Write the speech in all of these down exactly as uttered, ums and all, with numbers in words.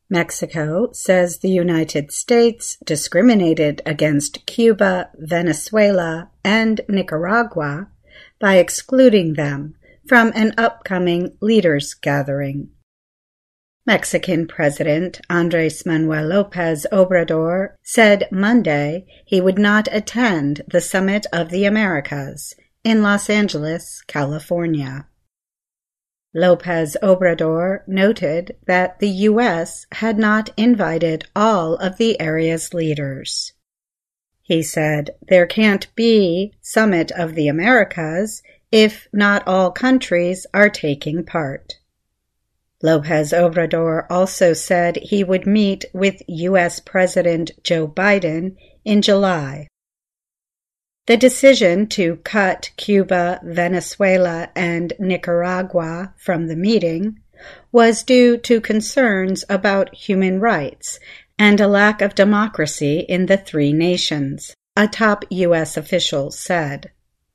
Mexico says the United States discriminated against Cuba, Venezuela, and Nicaragua by excluding them from an upcoming leaders' gathering. Mexican President Andrés Manuel López Obrador said Monday he would not attend the Summit of the Americas in Los Angeles, California. López Obrador noted that the U S had not invited all of the area's leaders. He said, "There can't be Summit of the Americas if not all countries are taking part." López Obrador also said he would meet with U S President Joe Biden in July. The decision to cut Cuba, Venezuela, and Nicaragua from the meeting was due to concerns about human rights and a lack of democracy in the three nations, a top U S official said.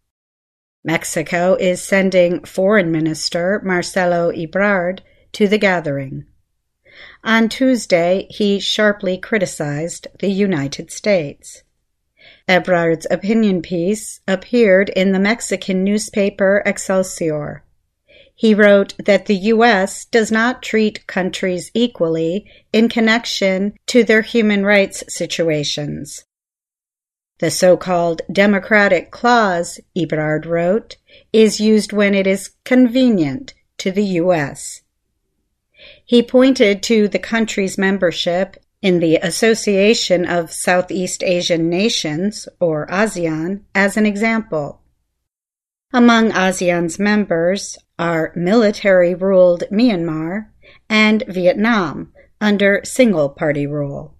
Mexico is sending Foreign Minister Marcelo Ebrard to the gathering. On Tuesday, he sharply criticized the United States. Ebrard's opinion piece appeared in the Mexican newspaper Excelsior. He wrote that the U S does not treat countries equally in connection to their human rights situations. The so-called democratic clause, Ebrard wrote, is used when it is convenient to the U S. He pointed to the country's membership in the Association of Southeast Asian Nations, or ASEAN, as an example. Among ASEAN's members are military-ruled Myanmar and Vietnam under single-party rule.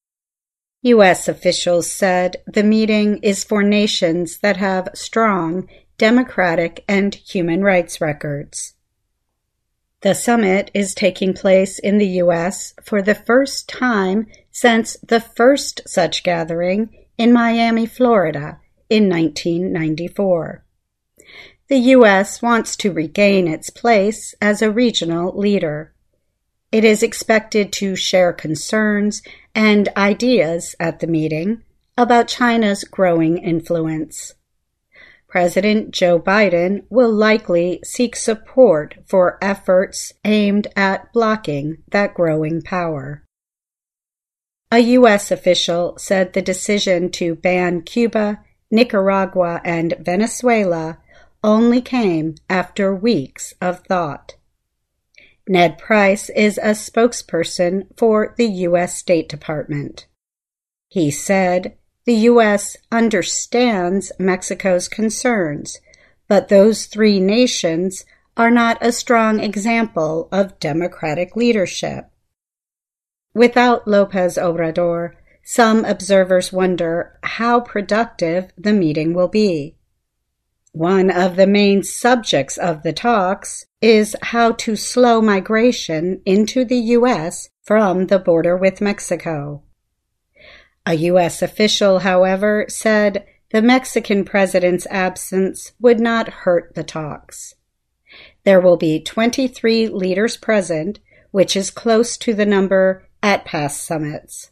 U S officials said the meeting is for nations that have strong democratic and human rights records. The summit is taking place in the U S for the first time since the first such gathering in Miami, Florida, in nineteen ninety-four. The U S wants to regain its place as a regional leader. It is expected to share concerns and ideas at the meeting about China's growing influence. President Joe Biden will likely seek support for efforts aimed at blocking that growing power. A U S official said the decision to ban Cuba, Nicaragua, and Venezuela only came after weeks of thought. Ned Price is a spokesperson for the U S State Department. He said, "The U S understands Mexico's concerns, but those three nations are not a strong example of democratic leadership." Without López Obrador, some observers wonder how productive the meeting will be. One of the main subjects of the talks is how to slow migration into the U S from the border with Mexico. A U S official, however, said the Mexican president's absence would not hurt the talks. There will be twenty-three leaders present, which is close to the number at past summits.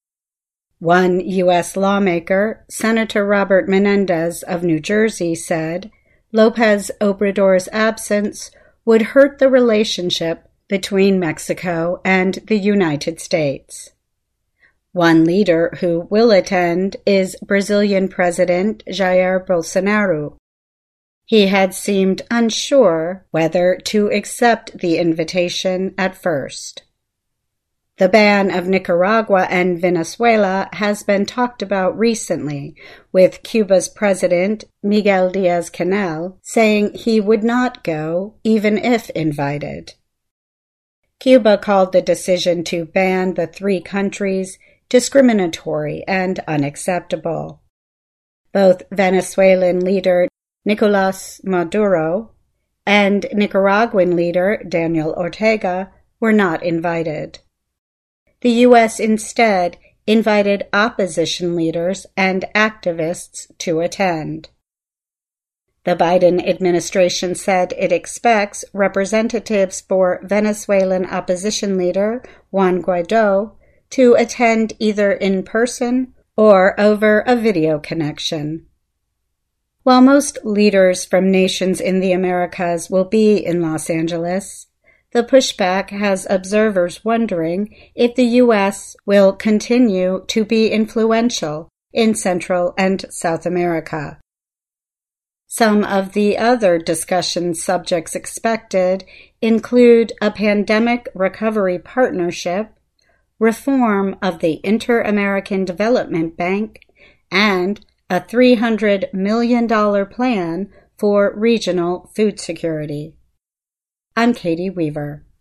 One U S lawmaker, Senator Robert Menendez of New Jersey, said López Obrador's absence would hurt the relationship between Mexico and the United States. One leader who will attend is Brazilian President Jair Bolsonaro. He had seemed unsure whether to accept the invitation at first. The ban of Nicaragua and Venezuela has been talked about recently, with Cuba's President Miguel Díaz-Canel saying he would not go even if invited. Cuba called the decision to ban the three countries discriminatory and unacceptable. Both Venezuelan leader Nicolás Maduro and Nicaraguan leader Daniel Ortega were not invited. The U S instead invited opposition leaders and activists to attend. The Biden administration said it expects representatives for Venezuelan opposition leader Juan Guaido to attend either in person or over a video connection. While most leaders from nations in the Americas will be in Los Angeles, the pushback has observers wondering if the U S will continue to be influential in Central and South America. Some of the other discussion subjects expected include a pandemic recovery partnership, reform of the Inter-American Development Bank, and a three hundred million dollars plan for regional food security. I'm Katie Weaver.